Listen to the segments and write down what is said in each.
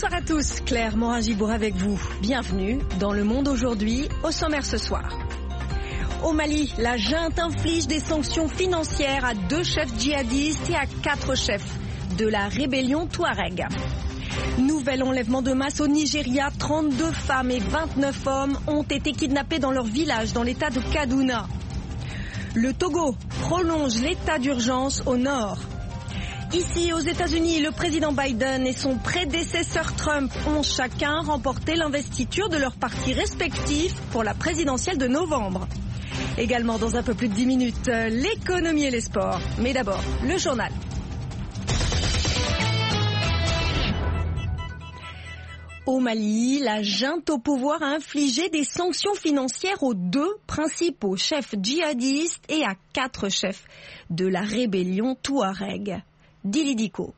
Bonsoir à tous, Claire Morin-Gibour avec vous. Bienvenue dans Le Monde aujourd'hui, au sommaire ce soir. Au Mali, la junte inflige des sanctions financières à 2 chefs djihadistes et à 4 chefs de la rébellion Touareg. Nouvel enlèvement de masse au Nigeria, 32 femmes et 29 hommes ont été kidnappés dans leur village dans l'état de Kaduna. Le Togo prolonge l'état d'urgence au nord. Ici, aux États-Unis, le président Biden et son prédécesseur Trump ont chacun remporté l'investiture de leurs partis respectifs pour la présidentielle de novembre. Également dans un peu plus de 10 minutes, l'économie et les sports. Mais d'abord, le journal. Au Mali, la junte au pouvoir a infligé des sanctions financières aux 2 principaux chefs djihadistes et à 4 chefs de la rébellion Touareg. Dilidico.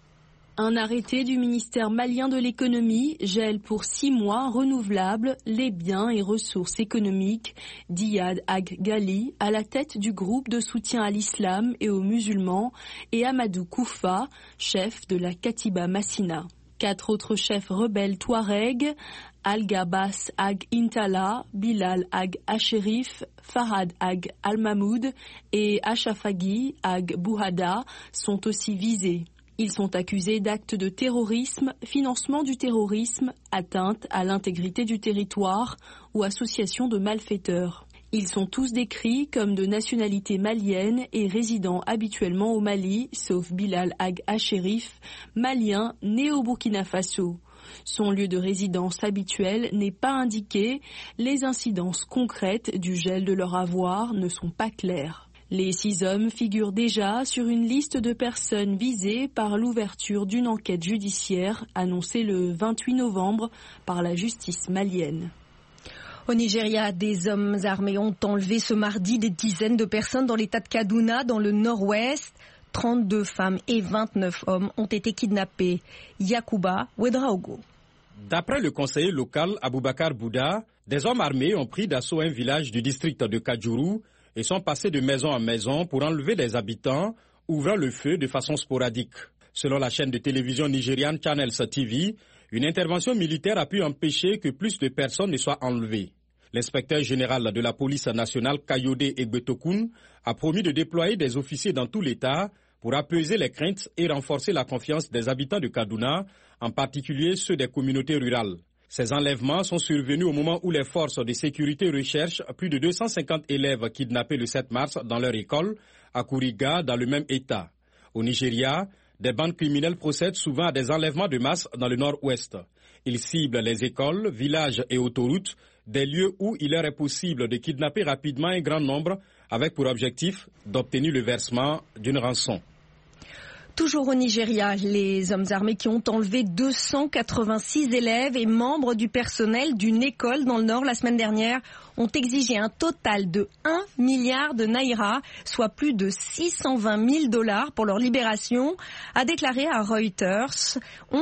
Un arrêté du ministère malien de l'économie gèle pour 6 mois renouvelables les biens et ressources économiques d'Iyad Ag Ghali à la tête du groupe de soutien à l'islam et aux musulmans et Amadou Koufa, chef de la Katiba Massina. 4 autres chefs rebelles Touareg, Al-Gabas Ag Intala, Bilal Ag Asherif, Farhad Ag Al-Mahmoud et Achafaghi Ag Bouhada sont aussi visés. Ils sont accusés d'actes de terrorisme, financement du terrorisme, atteinte à l'intégrité du territoire ou association de malfaiteurs. Ils sont tous décrits comme de nationalité malienne et résidant habituellement au Mali, sauf Bilal Ag Asherif, malien né au Burkina Faso. Son lieu de résidence habituel n'est pas indiqué, les incidences concrètes du gel de leur avoir ne sont pas claires. Les 6 hommes figurent déjà sur une liste de personnes visées par l'ouverture d'une enquête judiciaire annoncée le 28 novembre par la justice malienne. Au Nigeria, des hommes armés ont enlevé ce mardi des dizaines de personnes dans l'état de Kaduna, dans le nord-ouest. 32 femmes et 29 hommes ont été kidnappés. Yakuba Ouedraogo. D'après le conseiller local Aboubakar Bouda, des hommes armés ont pris d'assaut un village du district de Kajuru et sont passés de maison en maison pour enlever des habitants, ouvrant le feu de façon sporadique. Selon la chaîne de télévision nigériane Channels TV, une intervention militaire a pu empêcher que plus de personnes ne soient enlevées. L'inspecteur général de la police nationale Kayode Egbetokun a promis de déployer des officiers dans tout l'État pour apaiser les craintes et renforcer la confiance des habitants de Kaduna, en particulier ceux des communautés rurales. Ces enlèvements sont survenus au moment où les forces de sécurité recherchent plus de 250 élèves kidnappés le 7 mars dans leur école, à Kuriga, dans le même État. Au Nigeria, des bandes criminelles procèdent souvent à des enlèvements de masse dans le nord-ouest. Ils ciblent les écoles, villages et autoroutes, des lieux où il leur est possible de kidnapper rapidement un grand nombre avec pour objectif d'obtenir le versement d'une rançon. Toujours au Nigeria, les hommes armés qui ont enlevé 286 élèves et membres du personnel d'une école dans le nord la semaine dernière ont exigé un total de 1 milliard de naira, soit plus de 620 000 $ pour leur libération, ont déclaré à Reuters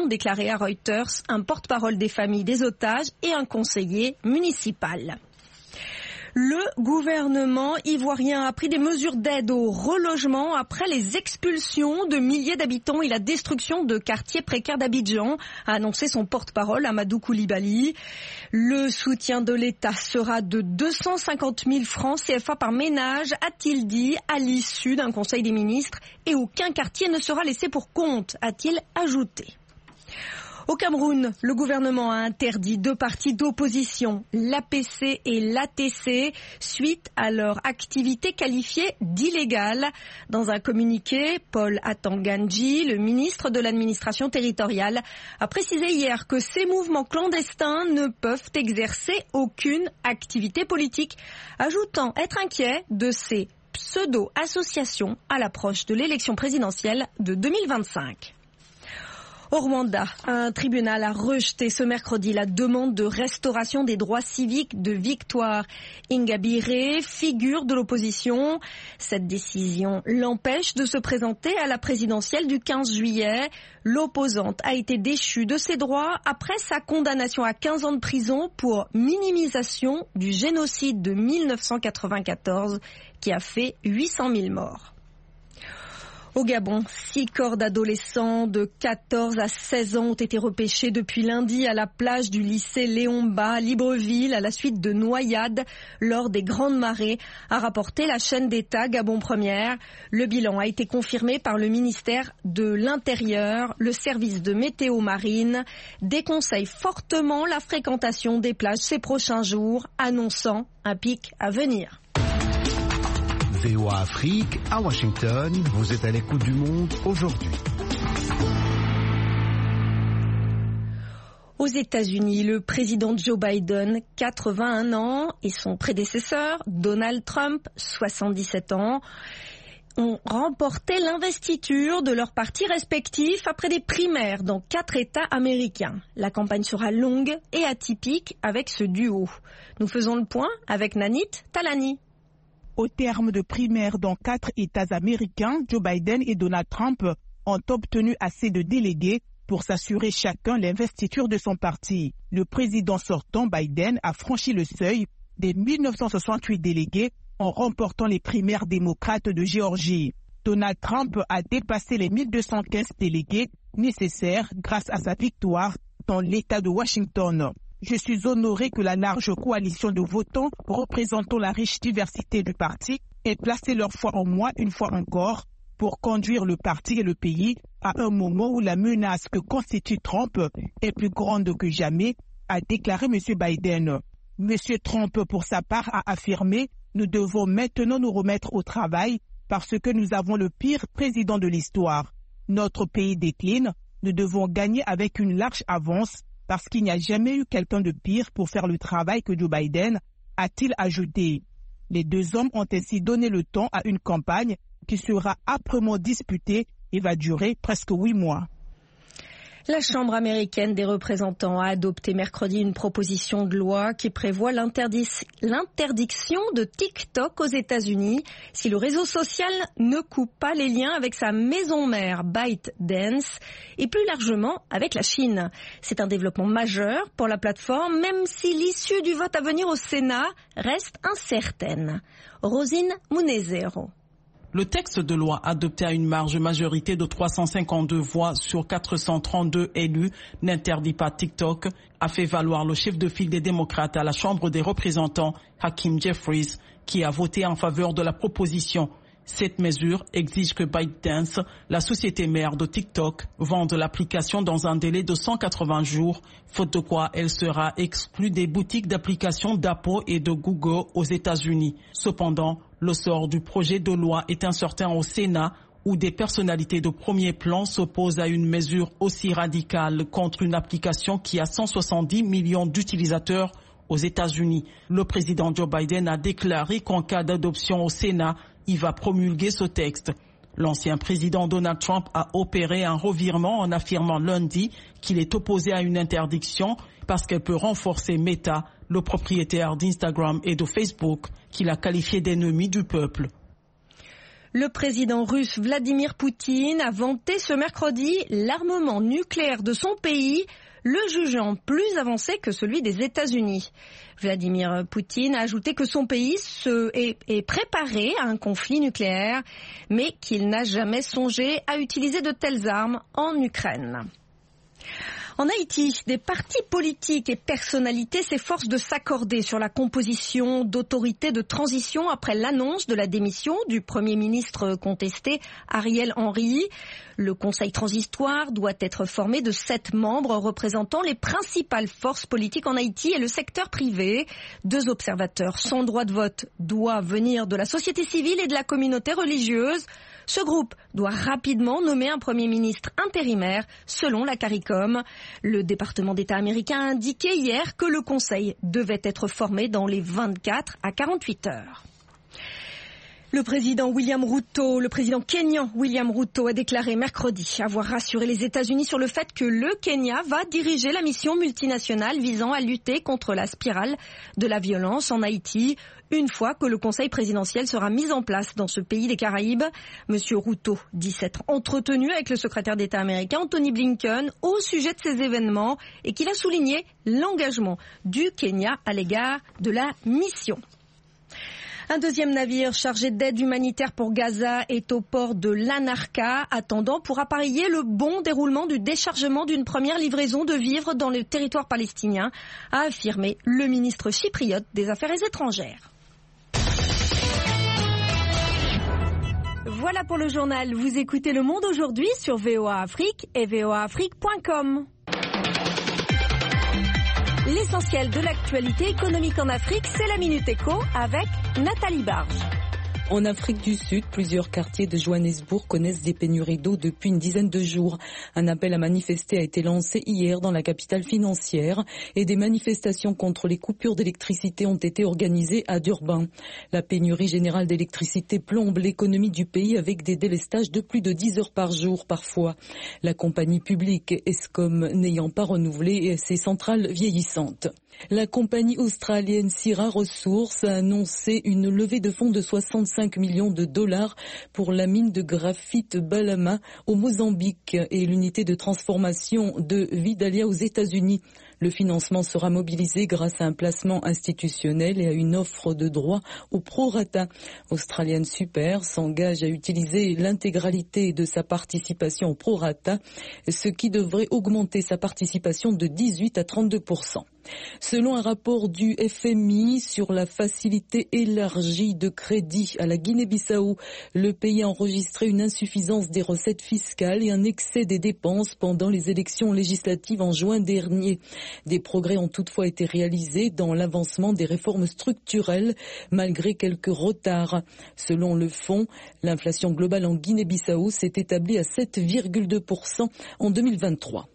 un porte-parole des familles des otages et un conseiller municipal. Le gouvernement ivoirien a pris des mesures d'aide au relogement après les expulsions de milliers d'habitants et la destruction de quartiers précaires d'Abidjan, a annoncé son porte-parole Amadou Koulibaly. Le soutien de l'État sera de 250 000 francs CFA par ménage, a-t-il dit, à l'issue d'un conseil des ministres, et aucun quartier ne sera laissé pour compte, a-t-il ajouté. Au Cameroun, le gouvernement a interdit 2 partis d'opposition, l'APC et l'ATC, suite à leur activité qualifiée d'illégale. Dans un communiqué, Paul Atanganji, le ministre de l'administration territoriale, a précisé hier que ces mouvements clandestins ne peuvent exercer aucune activité politique, ajoutant être inquiet de ces pseudo-associations à l'approche de l'élection présidentielle de 2025. Au Rwanda, un tribunal a rejeté ce mercredi la demande de restauration des droits civiques de Victoire Ingabire, figure de l'opposition. Cette décision l'empêche de se présenter à la présidentielle du 15 juillet. L'opposante a été déchue de ses droits après sa condamnation à 15 ans de prison pour minimisation du génocide de 1994 qui a fait 800 000 morts. Au Gabon, 6 corps d'adolescents de 14 à 16 ans ont été repêchés depuis lundi à la plage du lycée Léomba à Libreville à la suite de noyades lors des grandes marées, a rapporté la chaîne d'État Gabon Première. Le bilan a été confirmé par le ministère de l'Intérieur. Le service de météo marine déconseille fortement la fréquentation des plages ces prochains jours, annonçant un pic à venir. VOA Afrique, à Washington, vous êtes à l'écoute du monde aujourd'hui. Aux États-Unis, le président Joe Biden, 81 ans, et son prédécesseur, Donald Trump, 77 ans, ont remporté l'investiture de leurs partis respectifs après des primaires dans 4 États américains. La campagne sera longue et atypique avec ce duo. Nous faisons le point avec Nanit Talani. Au terme de primaires dans 4 États américains, Joe Biden et Donald Trump ont obtenu assez de délégués pour s'assurer chacun l'investiture de son parti. Le président sortant, Biden, a franchi le seuil des 1968 délégués en remportant les primaires démocrates de Géorgie. Donald Trump a dépassé les 1215 délégués nécessaires grâce à sa victoire dans l'État de Washington. Je suis honoré que la large coalition de votants représentant la riche diversité du parti ait placé leur foi en moi une fois encore pour conduire le parti et le pays à un moment où la menace que constitue Trump est plus grande que jamais, a déclaré M. Biden. M. Trump, pour sa part, a affirmé « Nous devons maintenant nous remettre au travail parce que nous avons le pire président de l'histoire. Notre pays décline, nous devons gagner avec une large avance parce qu'il n'y a jamais eu quelqu'un de pire pour faire le travail que Joe Biden », a-t-il ajouté. Les deux hommes ont ainsi donné le ton à une campagne qui sera âprement disputée et va durer presque 8 mois. La Chambre américaine des représentants a adopté mercredi une proposition de loi qui prévoit l'interdiction de TikTok aux États-Unis si le réseau social ne coupe pas les liens avec sa maison mère ByteDance et plus largement avec la Chine. C'est un développement majeur pour la plateforme, même si l'issue du vote à venir au Sénat reste incertaine. Rosine Munezero. Le texte de loi adopté à une large majorité de 352 voix sur 432 élus n'interdit pas TikTok, a fait valoir le chef de file des démocrates à la Chambre des représentants, Hakeem Jeffries, qui a voté en faveur de la proposition. Cette mesure exige que ByteDance, la société mère de TikTok, vende l'application dans un délai de 180 jours, faute de quoi elle sera exclue des boutiques d'applications d'Apple et de Google aux États-Unis. Cependant, le sort du projet de loi est incertain au Sénat, où des personnalités de premier plan s'opposent à une mesure aussi radicale contre une application qui a 170 millions d'utilisateurs aux États-Unis. Le président Joe Biden a déclaré qu'en cas d'adoption au Sénat, il va promulguer ce texte. L'ancien président Donald Trump a opéré un revirement en affirmant lundi qu'il est opposé à une interdiction parce qu'elle peut renforcer Meta, le propriétaire d'Instagram et de Facebook, qu'il a qualifié d'ennemi du peuple. Le président russe Vladimir Poutine a vanté ce mercredi l'armement nucléaire de son pays, le jugeant plus avancé que celui des États-Unis. Vladimir Poutine a ajouté que son pays est préparé à un conflit nucléaire, mais qu'il n'a jamais songé à utiliser de telles armes en Ukraine. En Haïti, des partis politiques et personnalités s'efforcent de s'accorder sur la composition d'autorités de transition après l'annonce de la démission du Premier ministre contesté Ariel Henry. Le Conseil transitoire doit être formé de 7 membres représentant les principales forces politiques en Haïti et le secteur privé. 2 observateurs sans droit de vote doivent venir de la société civile et de la communauté religieuse. Ce groupe doit rapidement nommer un Premier ministre intérimaire, selon la CARICOM. Le département d'État américain a indiqué hier que le Conseil devait être formé dans les 24 à 48 heures. Le président kényan William Ruto a déclaré mercredi avoir rassuré les États-Unis sur le fait que le Kenya va diriger la mission multinationale visant à lutter contre la spirale de la violence en Haïti, une fois que le conseil présidentiel sera mis en place dans ce pays des Caraïbes. Monsieur Ruto dit s'être entretenu avec le secrétaire d'État américain Anthony Blinken au sujet de ces événements et qu'il a souligné l'engagement du Kenya à l'égard de la mission. Un deuxième navire chargé d'aide humanitaire pour Gaza est au port de Lanarka, attendant pour appareiller le bon déroulement du déchargement d'une première livraison de vivres dans le territoire palestinien, a affirmé le ministre chypriote des Affaires étrangères. Voilà pour le journal. Vous écoutez Le Monde aujourd'hui sur VOA Afrique et voaafrique.com. L'essentiel de l'actualité économique en Afrique, c'est la Minute Éco avec Nathalie Barge. En Afrique du Sud, plusieurs quartiers de Johannesburg connaissent des pénuries d'eau depuis une dizaine de jours. Un appel à manifester a été lancé hier dans la capitale financière et des manifestations contre les coupures d'électricité ont été organisées à Durban. La pénurie générale d'électricité plombe l'économie du pays avec des délestages de plus de 10 heures par jour parfois. La compagnie publique Eskom n'ayant pas renouvelé ses centrales vieillissantes. La compagnie australienne Syrah Resources a annoncé une levée de fonds de 65 millions de dollars pour la mine de graphite Balama au Mozambique et l'unité de transformation de Vidalia aux États-Unis. Le financement sera mobilisé grâce à un placement institutionnel et à une offre de droit au prorata. Australian Super s'engage à utiliser l'intégralité de sa participation au prorata, ce qui devrait augmenter sa participation de 18 à 32%. Selon un rapport du FMI sur la facilité élargie de crédit à la Guinée-Bissau, le pays a enregistré une insuffisance des recettes fiscales et un excès des dépenses pendant les élections législatives en juin dernier. Des progrès ont toutefois été réalisés dans l'avancement des réformes structurelles, malgré quelques retards. Selon le fonds, l'inflation globale en Guinée-Bissau s'est établie à 7,2% en 2023.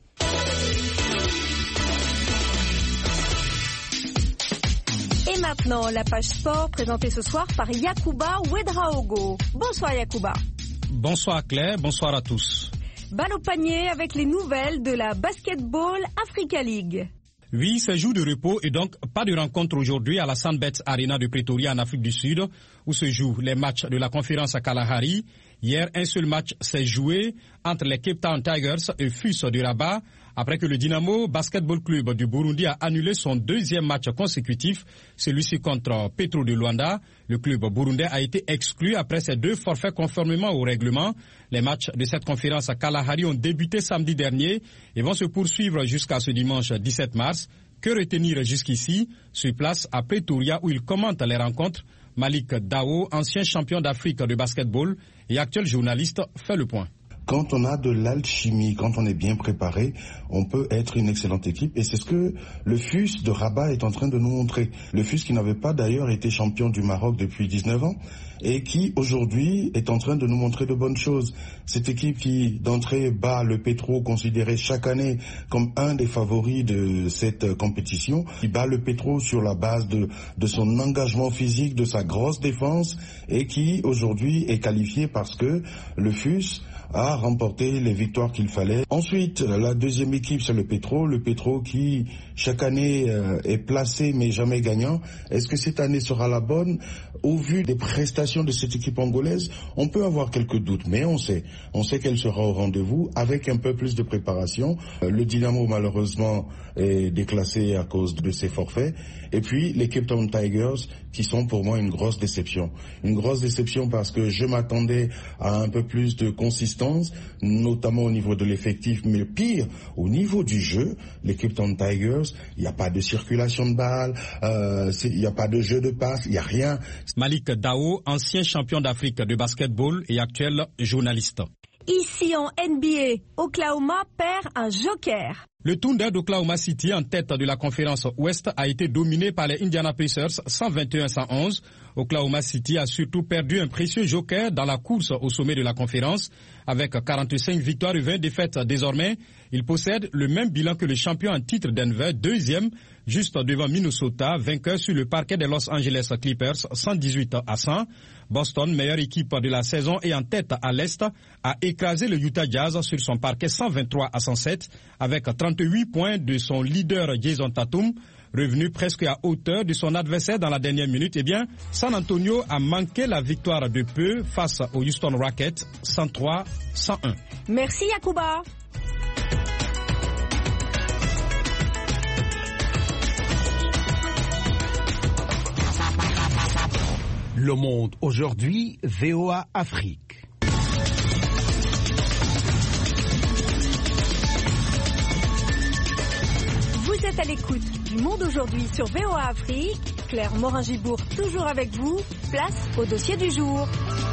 Et maintenant, la page sport présentée ce soir par Yacouba Ouedraogo. Bonsoir Yacouba. Bonsoir Claire, bonsoir à tous. Balle au panier avec les nouvelles de la Basketball Africa League. Oui, c'est jour de repos et donc pas de rencontre aujourd'hui à la Sandbet Arena de Pretoria en Afrique du Sud où se jouent les matchs de la conférence à Kalahari. Hier, un seul match s'est joué entre les Cape Town Tigers et FUS de Rabat après que le Dynamo Basketball Club du Burundi a annulé son deuxième match consécutif, celui-ci contre Petro de Luanda. Le club burundais a été exclu après ses 2 forfaits conformément au règlement. Les matchs de cette conférence à Kalahari ont débuté samedi dernier et vont se poursuivre jusqu'à ce dimanche 17 mars. Que retenir jusqu'ici? Sur place à Pretoria où il commente les rencontres, Malik Dao, ancien champion d'Afrique de basketball et actuel journaliste, fait le point. Quand on a de l'alchimie, quand on est bien préparé, on peut être une excellente équipe. Et c'est ce que le FUS de Rabat est en train de nous montrer. Le FUS qui n'avait pas d'ailleurs été champion du Maroc depuis 19 ans et qui aujourd'hui est en train de nous montrer de bonnes choses. Cette équipe qui d'entrée bat le Petro, considéré chaque année comme un des favoris de cette compétition, qui bat le Petro sur la base de son engagement physique, de sa grosse défense et qui aujourd'hui est qualifié parce que le FUS a remporté les victoires qu'il fallait. Ensuite, la deuxième équipe, c'est le Petro qui chaque année est placé mais jamais gagnant. Est-ce que cette année sera la bonne? Au vu des prestations de cette équipe angolaise, on peut avoir quelques doutes, mais on sait qu'elle sera au rendez-vous avec un peu plus de préparation. Le Dynamo, malheureusement, est déclassé à cause de ses forfaits. Et puis, les Cape Town Tigers, qui sont pour moi une grosse déception. Une grosse déception parce que je m'attendais à un peu plus de consistance, notamment au niveau de l'effectif, mais pire, au niveau du jeu, les Cape Town Tigers, il n'y a pas de circulation de balles, il n'y a pas de jeu de passe, il n'y a rien. Malik Dao, ancien champion d'Afrique de basketball et actuel journaliste. Ici en NBA, Oklahoma perd un joker. Le Thunder d'Oklahoma City, en tête de la conférence Ouest, a été dominé par les Indiana Pacers 121-111. Oklahoma City a surtout perdu un précieux joker dans la course au sommet de la conférence. Avec 45 victoires et 20 défaites désormais, il possède le même bilan que le champion en titre Denver, deuxième, juste devant Minnesota, vainqueur sur le parquet des Los Angeles Clippers 118-100. Boston, meilleure équipe de la saison et en tête à l'Est, a écrasé le Utah Jazz sur son parquet 123-107 avec 38 points de son leader Jason Tatum. Revenu presque à hauteur de son adversaire dans la dernière minute, eh bien, San Antonio a manqué la victoire de peu face aux Houston Rockets 103-101. Merci Yacouba. Le Monde aujourd'hui, VOA Afrique. Vous êtes à l'écoute du Monde aujourd'hui sur VOA Afrique. Claire Morin-Gibourg toujours avec vous. Place au dossier du jour.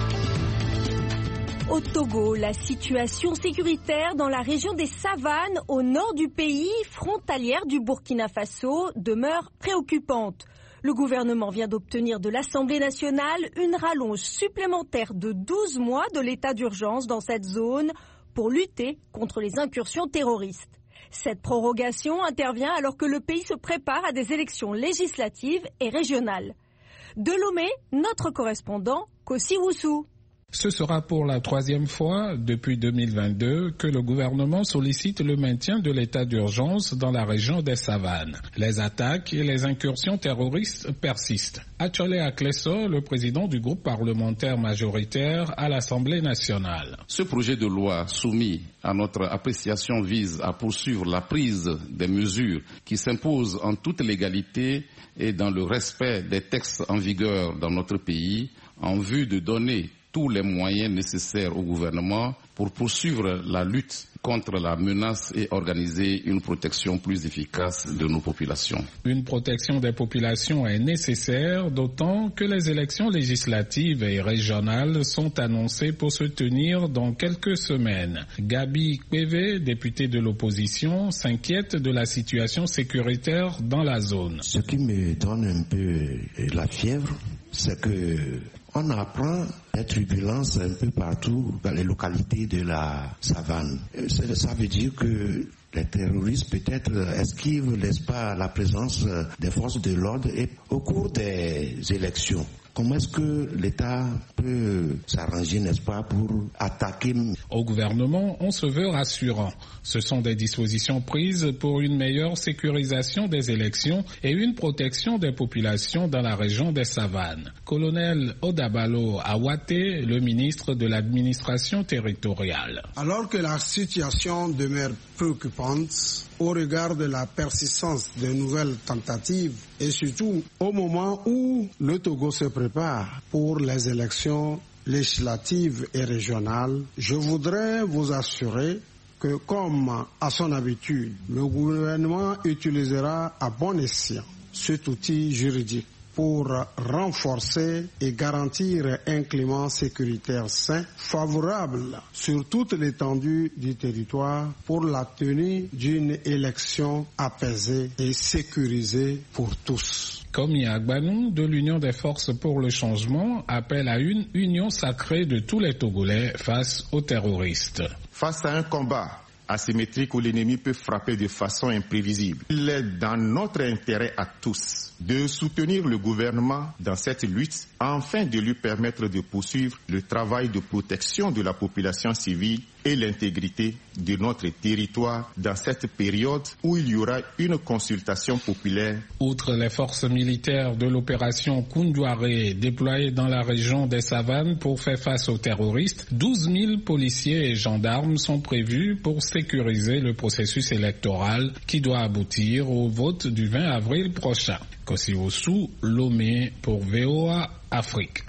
Au Togo, la situation sécuritaire dans la région des Savanes, au nord du pays, frontalière du Burkina Faso, demeure préoccupante. Le gouvernement vient d'obtenir de l'Assemblée nationale une rallonge supplémentaire de 12 mois de l'état d'urgence dans cette zone pour lutter contre les incursions terroristes. Cette prorogation intervient alors que le pays se prépare à des élections législatives et régionales. De Lomé, notre correspondant, Kossi Woussou. Ce sera pour la 3e fois depuis 2022 que le gouvernement sollicite le maintien de l'état d'urgence dans la région des Savanes. Les attaques et les incursions terroristes persistent. Achole Akleso, le président du groupe parlementaire majoritaire à l'Assemblée nationale. Ce projet de loi soumis à notre appréciation vise à poursuivre la prise des mesures qui s'imposent en toute légalité et dans le respect des textes en vigueur dans notre pays en vue de donner tous les moyens nécessaires au gouvernement pour poursuivre la lutte contre la menace et organiser une protection plus efficace de nos populations. Une protection des populations est nécessaire, d'autant que les élections législatives et régionales sont annoncées pour se tenir dans quelques semaines. Gabi Kpeve, député de l'opposition, s'inquiète de la situation sécuritaire dans la zone. Ce qui me donne un peu la fièvre, c'est que on apprend des turbulences un peu partout dans les localités de la savane. Ça veut dire que les terroristes peut-être esquivent, n'est-ce pas, la présence des forces de l'ordre et au cours des élections. Comment est-ce que l'État peut s'arranger, n'est-ce pas, pour attaquer? Au gouvernement, on se veut rassurant. Ce sont des dispositions prises pour une meilleure sécurisation des élections et une protection des populations dans la région des Savanes. Colonel Odabalo Awate, le ministre de l'administration territoriale. Alors que la situation demeure préoccupante au regard de la persistance de nouvelles tentatives et surtout au moment où le Togo se prépare pour les élections législatives et régionales, je voudrais vous assurer que, comme à son habitude, le gouvernement utilisera à bon escient cet outil juridique pour renforcer et garantir un climat sécuritaire sain, favorable sur toute l'étendue du territoire pour la tenue d'une élection apaisée et sécurisée pour tous. Komi Agbanou de l'Union des forces pour le changement appelle à une union sacrée de tous les Togolais face aux terroristes. Face à un combat asymétrique où l'ennemi peut frapper de façon imprévisible, il est dans notre intérêt à tous de soutenir le gouvernement dans cette lutte afin de lui permettre de poursuivre le travail de protection de la population civile et l'intégrité de notre territoire dans cette période où il y aura une consultation populaire. Outre les forces militaires de l'opération Koundouaré déployées dans la région des Savanes pour faire face aux terroristes, 12 000 policiers et gendarmes sont prévus pour sécuriser le processus électoral qui doit aboutir au vote du 20 avril prochain. Kossi Woussou, Lomé pour VOA Afrique.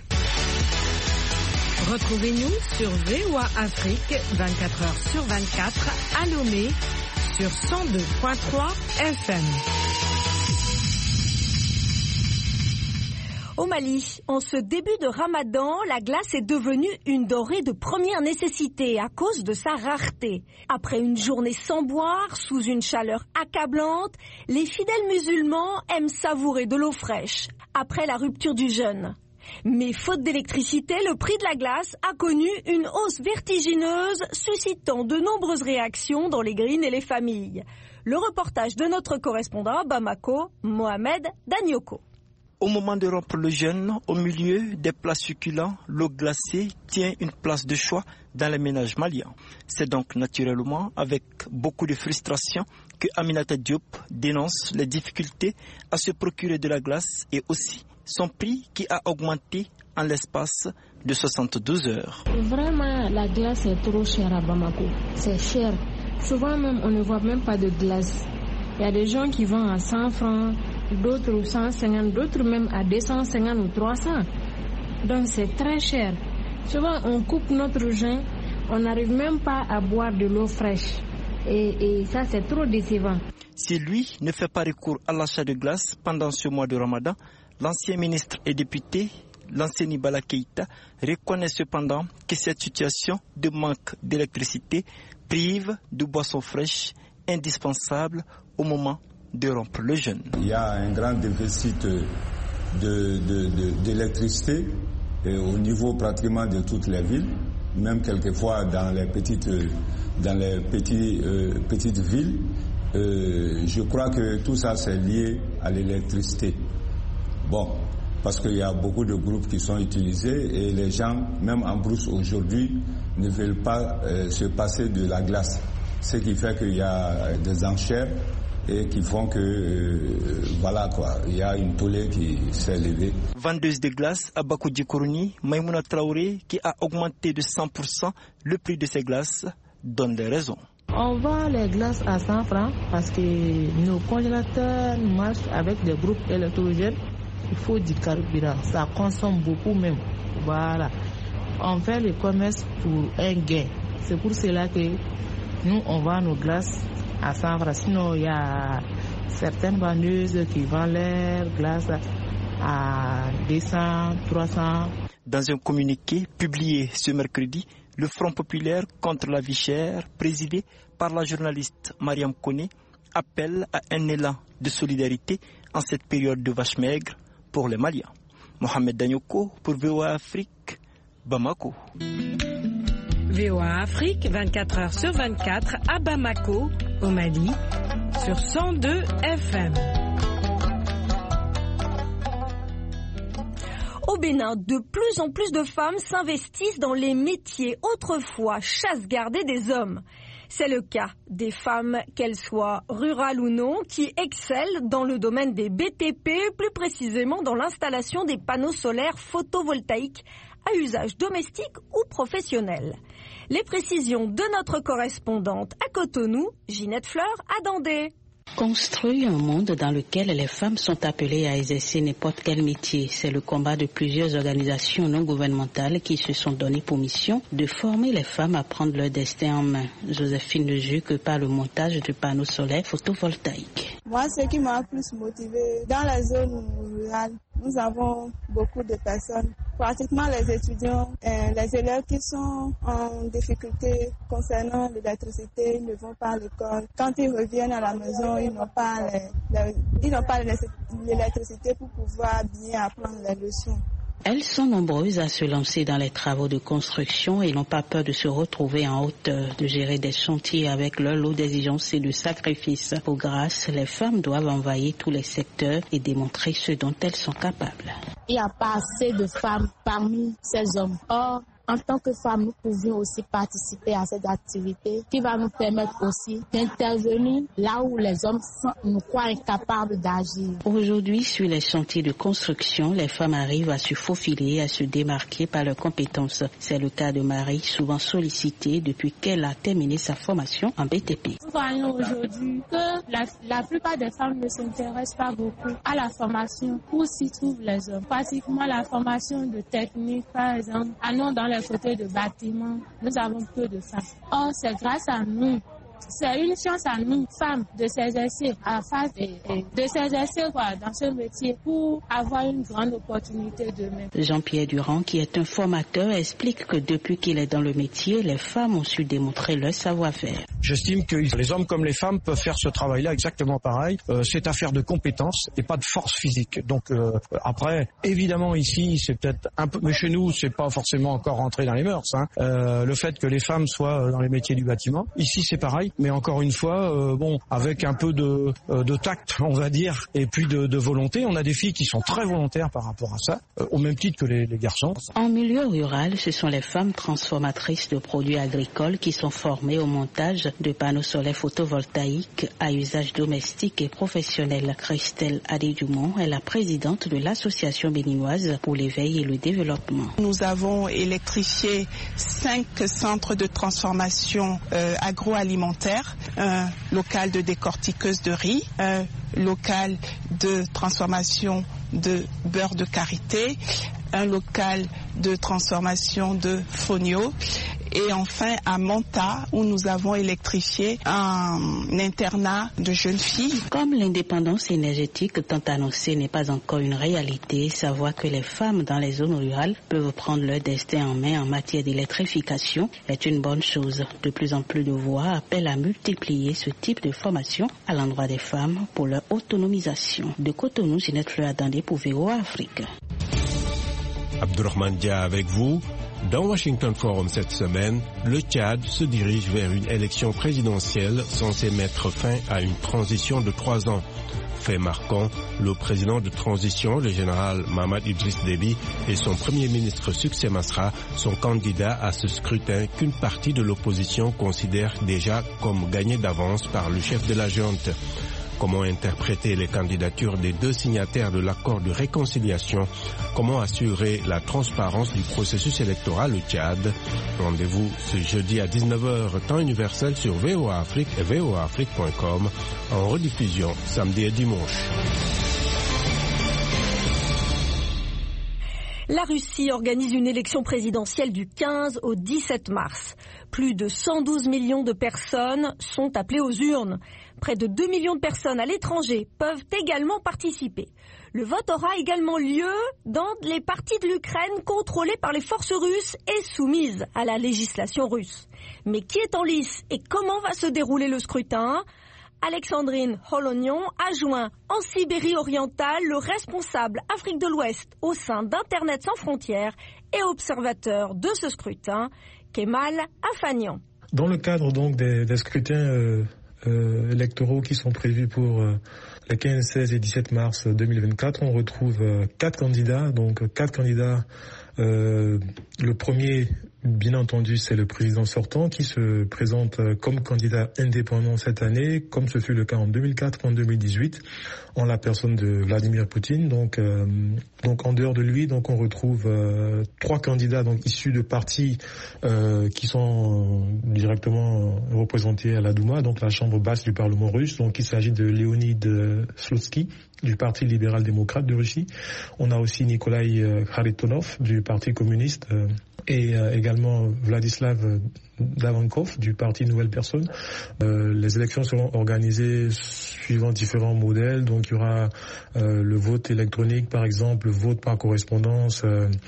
Retrouvez-nous sur VOA Afrique 24h sur 24 à Lomé sur 102.3 FM. Au Mali, en ce début de Ramadan, la glace est devenue une denrée de première nécessité à cause de sa rareté. Après une journée sans boire, sous une chaleur accablante, les fidèles musulmans aiment savourer de l'eau fraîche après la rupture du jeûne. Mais faute d'électricité, le prix de la glace a connu une hausse vertigineuse, suscitant de nombreuses réactions dans les grines et les familles. Le reportage de notre correspondant à Bamako, Mohamed Danyoko. Au moment de rompre le jeûne, au milieu des plats succulents, l'eau glacée tient une place de choix dans les ménages maliens. C'est donc naturellement avec beaucoup de frustration que Aminata Diop dénonce les difficultés à se procurer de la glace et aussi son prix qui a augmenté en l'espace de 72 heures. Vraiment, la glace est trop chère à Bamako. C'est cher. Souvent même, on ne voit même pas de glace. Il y a des gens qui vendent à 100 francs, d'autres 150, d'autres même à 250 ou 300. Donc c'est très cher. Souvent on coupe notre juin, on n'arrive même pas à boire de l'eau fraîche. Et ça c'est trop décevant. Si lui ne fait pas recours à l'achat de glace pendant ce mois de Ramadan, l'ancien ministre et député Lansana Bala Keïta reconnaît cependant que cette situation de manque d'électricité prive de boissons fraîches indispensables au moment de rompre le jeûne. Il y a un grand déficit d'électricité au niveau pratiquement de toutes les villes, même quelquefois dans les petites villes. Je crois que tout ça c'est lié à l'électricité. Bon, parce qu'il y a beaucoup de groupes qui sont utilisés et les gens, même en brousse aujourd'hui, ne veulent pas se passer de la glace. Ce qui fait qu'il y a des enchères et qui font que, voilà quoi, il y a une tollée qui s'est levée. Vendeuse de glace à Bakoudji-Kourouni, Maïmouna Traoré, qui a augmenté de 100% le prix de ses glaces, donne des raisons. On vend les glaces à 100 francs parce que nos congélateurs marchent avec des groupes électrogènes. Il faut du carburant, ça consomme beaucoup même. Voilà. On fait le commerce pour un gain. C'est pour cela que nous, on vend nos glaces à 100 francs. Sinon, il y a certaines vendeuses qui vendent leurs glaces à 200, 300. Dans un communiqué publié ce mercredi, le Front populaire contre la vie chère, présidé par la journaliste Mariam Koné, appelle à un élan de solidarité en cette période de vache maigre pour les Maliens. Mohamed Danyoko pour VOA Afrique, Bamako. VOA Afrique, 24 heures sur 24 à Bamako, au Mali, sur 102 FM. Au Bénin, de plus en plus de femmes s'investissent dans les métiers autrefois chasse-gardés des hommes. C'est le cas des femmes, qu'elles soient rurales ou non, qui excellent dans le domaine des BTP, plus précisément dans l'installation des panneaux solaires photovoltaïques à usage domestique ou professionnel. Les précisions de notre correspondante à Cotonou, Ginette Fleur à Dandé. Construire un monde dans lequel les femmes sont appelées à exercer n'importe quel métier, c'est le combat de plusieurs organisations non gouvernementales qui se sont données pour mission de former les femmes à prendre leur destin en main. Joséphine ne joue que par le montage de panneaux solaires photovoltaïques. Moi, ce qui m'a plus motivée, dans la zone rurale, nous avons beaucoup de personnes, pratiquement les étudiants, les élèves qui sont en difficulté concernant l'électricité, ils ne vont pas à l'école. Quand ils reviennent à la maison, ils n'ont pas l'électricité pour pouvoir bien apprendre les leçons. Elles sont nombreuses à se lancer dans les travaux de construction et n'ont pas peur de se retrouver en hauteur, de gérer des chantiers avec leur lot d'exigences et de sacrifices. Pour grâce, les femmes doivent envahir tous les secteurs et démontrer ce dont elles sont capables. Il n'y a pas assez de femmes parmi ces hommes. Or, en tant que femmes, nous pouvions aussi participer à cette activité qui va nous permettre aussi d'intervenir là où les hommes nous croient incapables d'agir. Aujourd'hui, sur les chantiers de construction, les femmes arrivent à se faufiler et à se démarquer par leurs compétences. C'est le cas de Marie, souvent sollicitée depuis qu'elle a terminé sa formation en BTP. Nous voyons aujourd'hui que la plupart des femmes ne s'intéressent pas beaucoup à la formation où s'y trouvent les hommes. Pratiquement la formation de technique, par exemple, allons dans les côtés de bâtiments, nous avons peu de femmes. Or, c'est grâce à nous. C'est une chance à nous, femmes, de s'exercer dans ce métier pour avoir une grande opportunité demain. Jean-Pierre Durand, qui est un formateur, explique que depuis qu'il est dans le métier, les femmes ont su démontrer leur savoir-faire. J'estime que les hommes comme les femmes peuvent faire ce travail-là exactement pareil. C'est affaire de compétences et pas de force physique. Donc après, évidemment ici, c'est peut-être un peu, mais chez nous, c'est pas forcément encore rentré dans les mœurs. Le fait que les femmes soient dans les métiers du bâtiment, ici c'est pareil. Mais encore une fois, avec un peu de tact, on va dire, et puis de volonté. On a des filles qui sont très volontaires par rapport à ça, au même titre que les garçons. En milieu rural, ce sont les femmes transformatrices de produits agricoles qui sont formées au montage de panneaux solaires photovoltaïques à usage domestique et professionnel. Christelle Adé-Dumont est la présidente de l'association béninoise pour l'éveil et le développement. Nous avons électrifié 5 centres de transformation agroalimentaire, un local de décortiqueuse de riz, un local de transformation de beurre de karité, un local de transformation de fonio. Et enfin à Manta, où nous avons électrifié un internat de jeunes filles. Comme l'indépendance énergétique tant annoncée n'est pas encore une réalité, savoir que les femmes dans les zones rurales peuvent prendre leur destin en main en matière d'électrification est une bonne chose. De plus en plus de voix appellent à multiplier ce type de formation à l'endroit des femmes pour leur autonomisation. De Cotonou, Ginette Fleur-Dandé pour VOA Afrique. Abdourahmane Dia avec vous. Dans Washington Forum cette semaine, le Tchad se dirige vers une élection présidentielle censée mettre fin à une transition de 3 ans. Fait marquant, le président de transition, le général Mahamat Idriss Déby, et son premier ministre Succès Masra sont candidats à ce scrutin qu'une partie de l'opposition considère déjà comme gagné d'avance par le chef de la junte. Comment interpréter les candidatures des 2 signataires de l'accord de réconciliation? Comment assurer la transparence du processus électoral au Tchad? Rendez-vous ce jeudi à 19h, temps universel sur VOA Afrique et voaafrique.com, en rediffusion samedi et dimanche. La Russie organise une élection présidentielle du 15 au 17 mars. Plus de 112 millions de personnes sont appelées aux urnes. Près de 2 millions de personnes à l'étranger peuvent également participer. Le vote aura également lieu dans les parties de l'Ukraine contrôlées par les forces russes et soumises à la législation russe. Mais qui est en lice et comment va se dérouler le scrutin ? Alexandrine Holonion a joint en Sibérie orientale le responsable Afrique de l'Ouest au sein d'Internet sans frontières et observateur de ce scrutin, Kemal Afanian. Dans le cadre donc des scrutins électoraux qui sont prévus pour les 15, 16 et 17 mars 2024, on retrouve 4 candidats. Donc 4 candidats. Le premier, bien entendu, c'est le président sortant qui se présente comme candidat indépendant cette année, comme ce fut le cas en 2004, en 2018, en la personne de Vladimir Poutine. Donc en dehors de lui, donc on retrouve 3 candidats donc issus de partis qui sont directement représentés à la Douma, donc la chambre basse du Parlement russe. Donc il s'agit de Leonid Slutsky du Parti libéral-démocrate de Russie. On a aussi Nikolai Kharitonov du Parti communiste et également Vladislav Davankov du Parti Nouvelle Personne. Les élections seront organisées suivant différents modèles. Donc il y aura le vote électronique, par exemple, le vote par correspondance,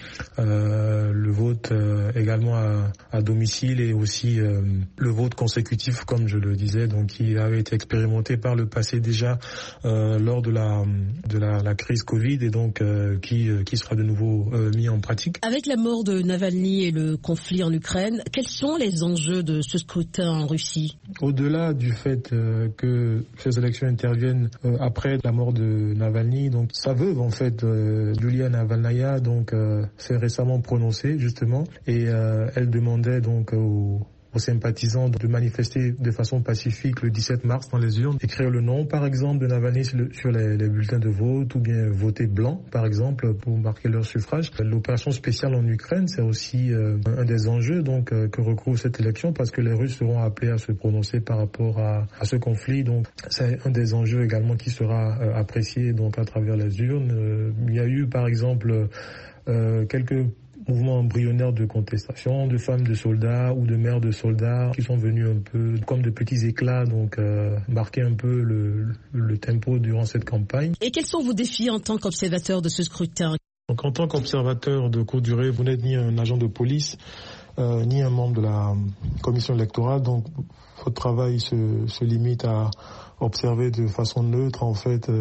le vote également à domicile et aussi le vote consécutif, comme je le disais, donc qui avait été expérimenté par le passé déjà lors de la crise Covid et donc qui sera de nouveau mis en pratique. Avec la mort de Navalny et le conflit en Ukraine, quels sont les enjeux de ce scrutin en Russie? Au-delà du fait que ces élections interviennent après la mort de Navalny, donc sa veuve en fait, Yulia Navalnaya, donc s'est récemment prononcée justement et elle demandait donc aux sympathisants de manifester de façon pacifique le 17 mars dans les urnes, écrire le nom par exemple de Navalny sur les bulletins de vote ou bien voter blanc par exemple pour marquer leur suffrage. L'opération spéciale en Ukraine, c'est aussi un des enjeux donc que recouvre cette élection parce que les Russes seront appelés à se prononcer par rapport à ce conflit. Donc c'est un des enjeux également qui sera apprécié donc à travers les urnes. Il y a eu par exemple quelques mouvements embryonnaires de contestation, de femmes de soldats ou de mères de soldats qui sont venus un peu comme de petits éclats, donc marquer un peu le tempo durant cette campagne. Et quels sont vos défis en tant qu'observateur de ce scrutin? Donc en tant qu'observateur de courte durée, vous n'êtes ni un agent de police, ni un membre de la commission électorale, donc votre travail se limite à observer de façon neutre en fait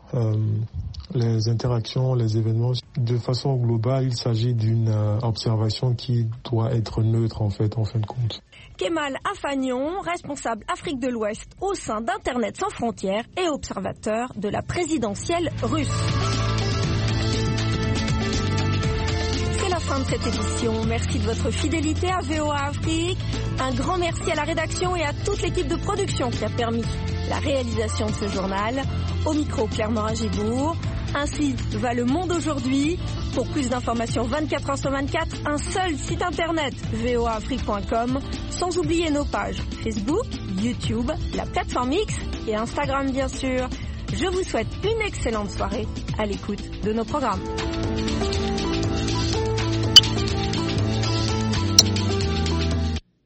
les interactions, les événements. De façon globale, il s'agit d'une observation qui doit être neutre en fait, en fin de compte. Kemal Afanian, responsable Afrique de l'Ouest au sein d'Internet sans frontières et observateur de la présidentielle russe. C'est la fin de cette édition. Merci de votre fidélité à VOA Afrique. Un grand merci à la rédaction et à toute l'équipe de production qui a permis la réalisation de ce journal. Au micro, Claire Morin-Gibourg. Ainsi va le monde aujourd'hui. Pour plus d'informations 24h sur 24, un seul site internet, voaafrique.com, sans oublier nos pages Facebook, YouTube, la plateforme X et Instagram bien sûr. Je vous souhaite une excellente soirée à l'écoute de nos programmes.